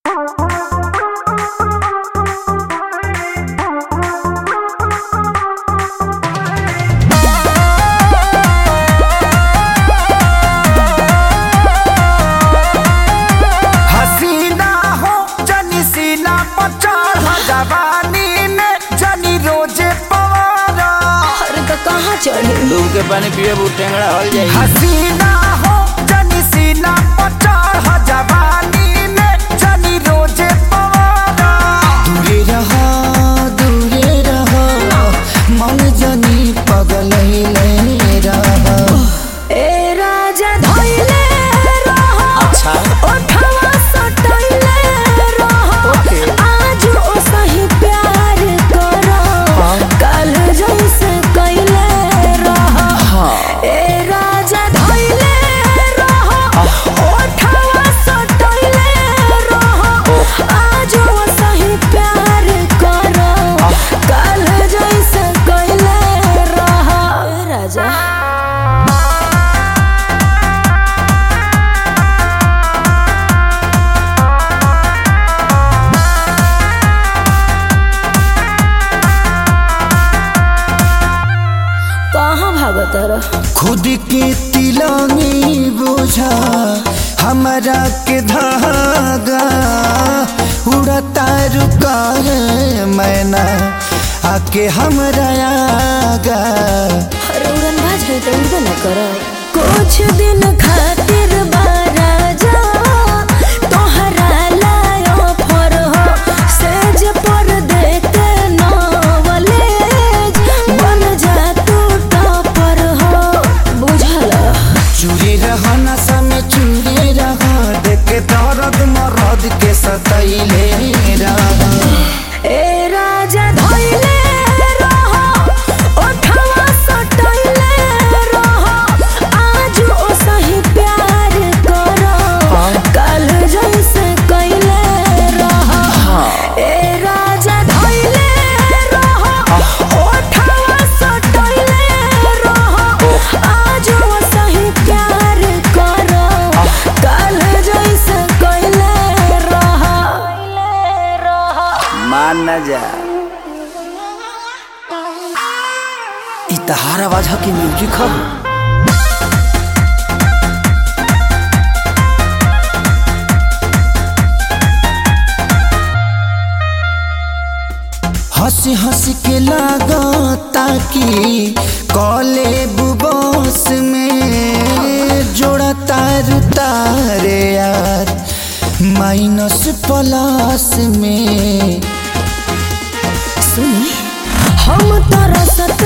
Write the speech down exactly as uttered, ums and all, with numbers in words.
डूब के पानी पिए टेंगड़ा हल जाई। हसीना हो जनी सीना पचाड़ जवानी में जनी रोजे पवारा। दूरे रहा दूरे रहा मन जनी पगल ले रहा। ए राजा धइले रहा अच्छा ओठवा सटइले रहा आज ओ सही प्यार करो कल जैसे कइले रहा। ए राजा धइले रहा ओठवा सटइले रहा आज ओ सही प्यार करो कल जैसे कइले रहा। ए राजा खुद के तिलंगी बोझा हमारा के धागा उड़ता रुका है मैना आके हमरा आगा। अरे उड़न बाज है तो उड़बे न करो कुछ दिन खातिर बाराजा तोहरा लायो फर हो सेज पर देते नवलेज बन जा तू टॉपर हो बुझल। चूरी रहा नशा में चूरी रहा देखे दर्द मरद के सतैले रहा। ए राजा धइले रहा ओठवा सटइले रहा आज ओ सही प्यार करो कल जैसे कइले रहा। ए राजा धइले रहा ओठवा सटइले रहा आज ओ सही प्यार करो कल जैसे कइले रहा। मान न जा इ तहार आवाज ह कि म्यूजिक ह। हंसी हंसी के लागता कि कॉले बुबोस में जोड़ा तार तारे यार माइनस प्लस में। सुनी हम तरसत